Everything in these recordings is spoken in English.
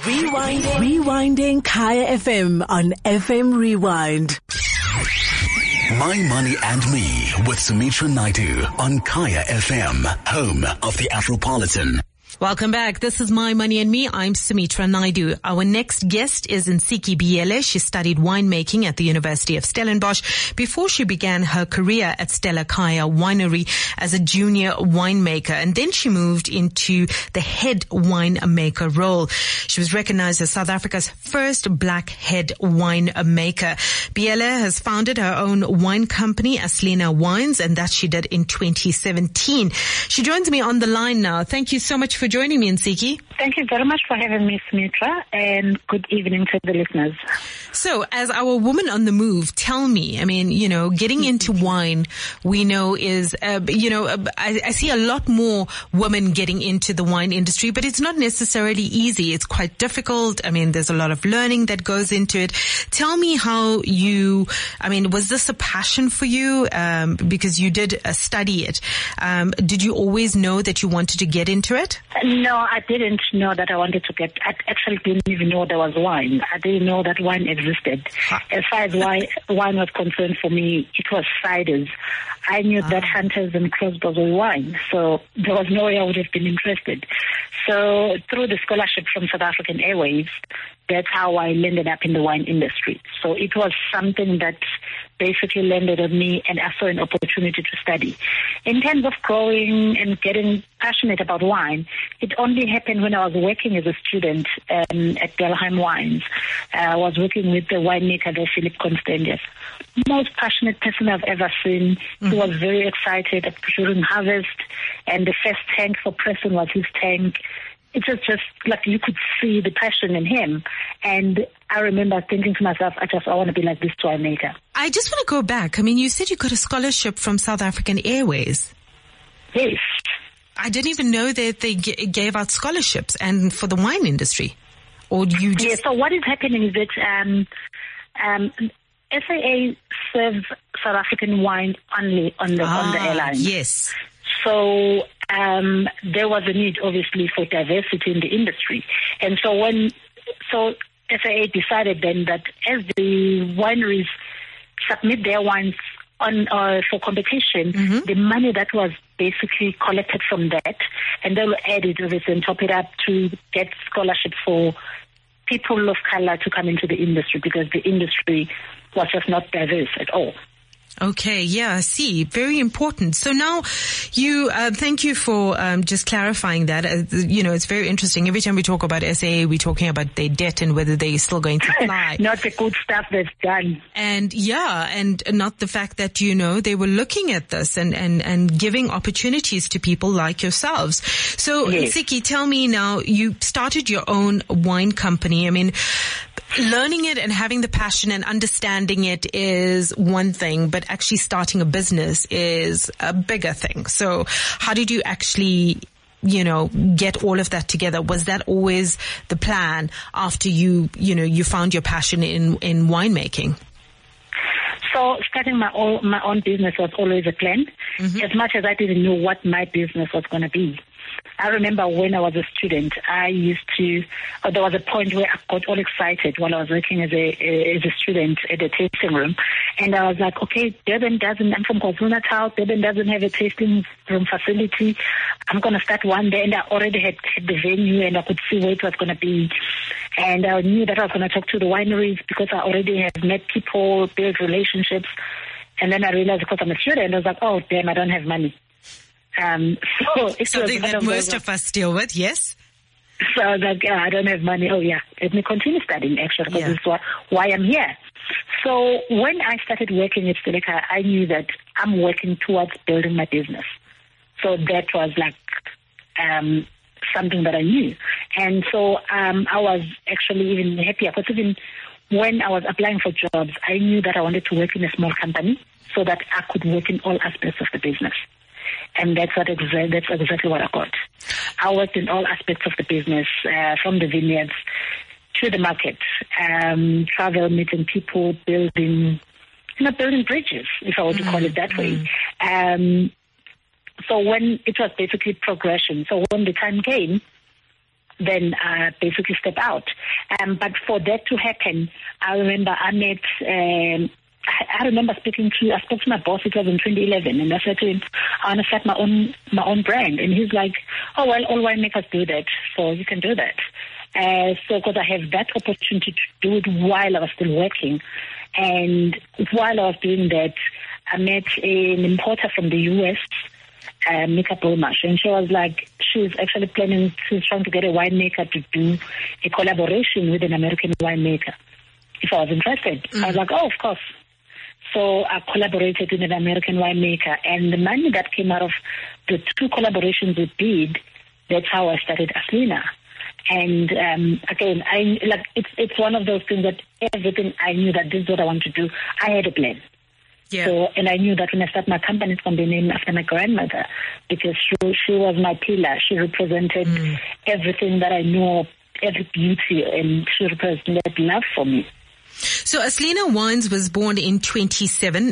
Rewinding Kaya FM on FM Rewind. My Money and Me with Sumitra Naidu on Kaya FM, home of the Afropolitan. Welcome back. This is My Money and Me. I'm Sumitra Naidu. Our next guest is Nsiki Biyele. She studied winemaking at the University of Stellenbosch before she began her career at Stella Kaya Winery as a junior winemaker. And then she moved into the head winemaker role. She was recognized as South Africa's first black head winemaker. Biyele has founded her own wine company, Aslina Wines, and that she did in 2017. She joins me on the line now. Thank you so much for joining me, Nsiki. Thank you very much for having me, Sumitra, and good evening to the listeners. So, as our woman on the move, tell me, I mean, getting into wine, we know is, I see a lot more women getting into the wine industry, but it's not necessarily easy. It's quite difficult. I mean, there's a lot of learning that goes into it. Tell me how was this a passion for you? Because you did study it. Did you always know that you wanted to get into it? No, I didn't know that I wanted to get. I actually didn't even know there was wine. I didn't know that wine existed. As far as wine was concerned, for me, it was ciders. I knew that Hunters and Crossbows were wine, so there was no way I would have been interested. So through the scholarship from South African Airways, that's how I landed up in the wine industry. So it was something that basically landed on me, and I saw an opportunity to study. In terms of growing and getting passionate about wine, it only happened when I was working as a student at Delheim Wines. I was working with the winemaker there, Philip Constantius. Most passionate person I've ever seen. He was very excited during harvest, and the first tank for pressing was his tank. It was just like you could see the passion in him. And I remember thinking to myself, I want to be like this winemaker. I just want to go back. I mean, you said you got a scholarship from South African Airways. Yes. I didn't even know that they gave out scholarships and for the wine industry. Or you just... Yeah, so what is happening is that SAA serves South African wine only on the airline. Yes. So there was a need, obviously, for diversity in the industry. And so SAA decided then that as the wineries submit their wines for competition, the money that was basically collected from that, and they will add it, obviously, and top it up to get scholarships for people of color to come into the industry, because the industry was just not diverse at all. Okay, yeah, I see. Very important. So now thank you for just clarifying that. It's very interesting. Every time we talk about SAA, we're talking about their debt and whether they're still going to fly. Not the good stuff they've done. And not the fact that, they were looking at this and giving opportunities to people like yourselves. So, yes. Nsiki, tell me now, you started your own wine company. I mean, learning it and having the passion and understanding it is one thing, but actually starting a business is a bigger thing. So how did you actually, get all of that together? Was that always the plan after you found your passion in winemaking? So starting my own business was always a plan, as much as I didn't know what my business was going to be. I remember when I was a student, there was a point where I got all excited while I was working as a student at the tasting room. And I was like, okay, I'm from KwaZulu-Natal, Durban doesn't have a tasting room facility. I'm going to start one day. And I already had the venue and I could see where it was going to be. And I knew that I was going to talk to the wineries because I already had met people, built relationships. And then I realized, because I'm a student, I was like, oh, damn, I don't have money. So it's something that most of us deal with, yes? So I was like, I don't have money. Oh, yeah. Let me continue studying, actually, because this is why I'm here. So when I started working at Stella, I knew that I'm working towards building my business. So that was like something that I knew. And so I was actually even happier, because even when I was applying for jobs, I knew that I wanted to work in a small company so that I could work in all aspects of the business. And that's exactly what I got. I worked in all aspects of the business, from the vineyards to the market, travel, meeting people, building bridges, if I were to call it that way. So when it was basically progression. So when the time came, then basically step out. But for that to happen, I remember I spoke to my boss, it was in 2011, and I said to him, I want to start my own brand. And he's like, oh, well, all winemakers do that, so you can do that. So because I have that opportunity to do it while I was still working. And while I was doing that, I met an importer from the US, Mika Bolmash, and she was actually trying to get a winemaker to do a collaboration with an American winemaker. If I was interested, I was like, oh, of course. So I collaborated with an American winemaker, and the money that came out of the 2 collaborations we did, that's how I started Aslina. And again, it's one of those things that everything I knew that this is what I want to do. I had a plan. Yeah. So, and I knew that when I start my company, it's going to be named after my grandmother, because she was my pillar. She represented everything that I knew, every beauty, and she represented love for me. So Aslina Wines was born in 27.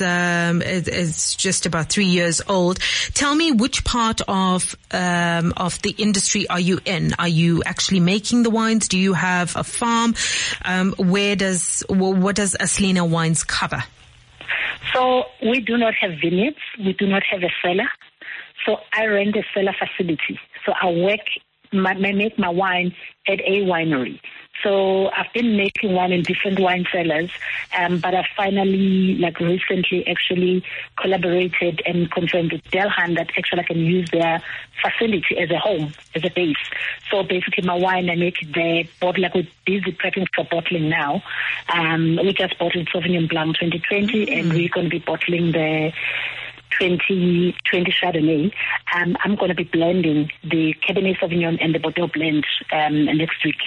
It's just about 3 years old. Tell me, which part of the industry are you in? Are you actually making the wines? Do you have a farm? What does Aslina Wines cover? So we do not have vineyards. We do not have a cellar. So I rent a cellar facility. So I make my wine at a winery. So I've been making wine in different wine cellars, but I finally, recently, actually collaborated and confirmed with Delhan that actually I can use their facility as a home, as a base. So basically, my wine, I make it there, we're busy prepping for bottling now. We just bottled Sauvignon Blanc 2020, and we're going to be bottling the 2020 Chardonnay. I'm going to be blending the Cabernet Sauvignon and the Bordeaux blend next week.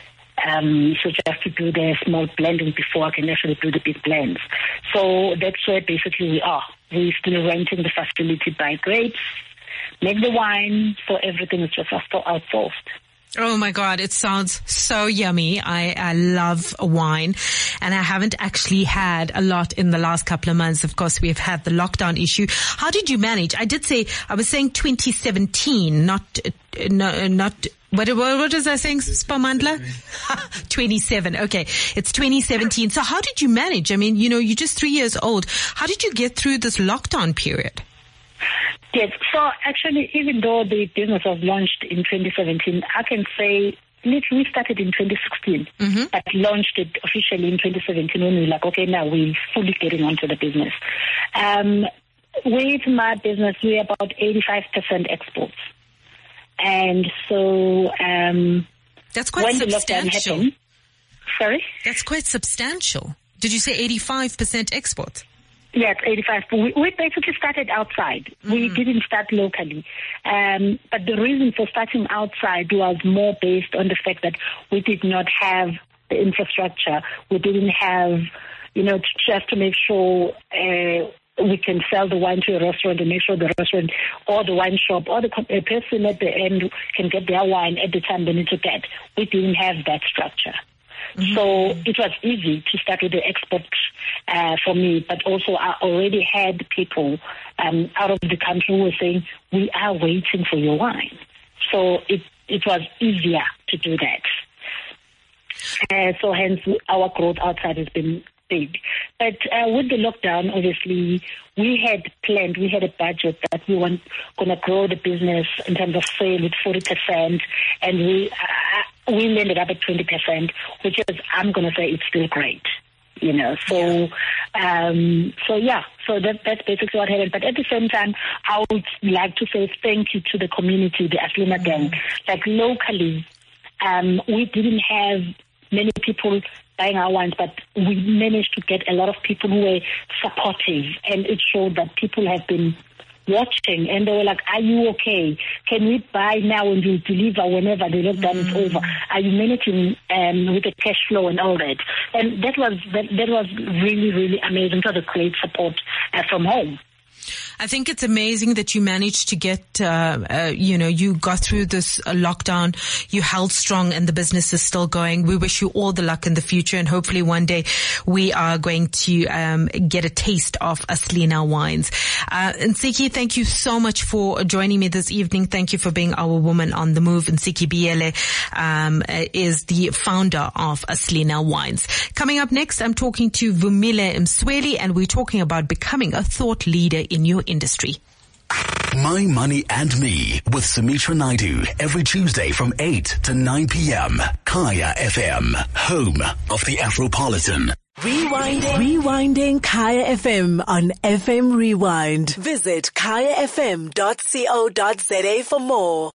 So just to do the small blending before I can actually do the big blends. So that's where basically we are. We're still renting the facility, buy grapes, make the wine, so everything is just outsourced. Oh my God, it sounds so yummy. I love wine, and I haven't actually had a lot in the last couple of months. Of course, we've had the lockdown issue. How did you manage? I was saying 2017, not what was I saying, Spamandla? 27. Okay. It's 2017. So how did you manage? I mean, you're just 3 years old. How did you get through this lockdown period? Yes. So actually, even though the business was launched in 2017, I can say we started in 2016, but launched it officially in 2017 when we were like, okay, now we're fully getting onto the business. With my business, we're about 85% exports. And so that's quite substantial. Sorry? That's quite substantial. Did you say 85% export? Yes, 85. We basically started outside. We didn't start locally. But the reason for starting outside was more based on the fact that we did not have the infrastructure. We didn't have, just to make sure we can sell the wine to a restaurant and make sure the restaurant or the wine shop or the person at the end can get their wine at the time they need to get. We didn't have that structure. So it was easy to start with the export for me, but also I already had people out of the country who were saying, we are waiting for your wine. So it was easier to do that. So hence our growth outside has been big. But with the lockdown, obviously, we had a budget that we were going to grow the business in terms of sale with 40%, and we ended up at 20%, which is, I'm going to say, it's still great. So that's basically what happened. But at the same time, I would like to say thank you to the community, the Aslina gang. Locally, we didn't have many people buying our wines, but we managed to get a lot of people who were supportive, and it showed that people have been watching, and they were like, are you okay? Can we buy now and you deliver whenever the lockdown is over? Are you managing with the cash flow and all that? And that was really, really amazing. It was a great support from home. I think it's amazing that you managed to get, you got through this lockdown. You held strong and the business is still going. We wish you all the luck in the future, and hopefully one day we are going to get a taste of Aslina wines. Nsiki, thank you so much for joining me this evening. Thank you for being our woman on the move. Nsiki Biyele is the founder of Aslina Wines. Coming up next, I'm talking to Vumile Msweli, and we're talking about becoming a thought leader in your industry. My Money and Me with Sumitra Naidu every Tuesday from 8 to 9 p.m. Kaya FM, home of the Afropolitan. Rewinding Kaya FM on FM Rewind. Visit kayafm.co.za for more.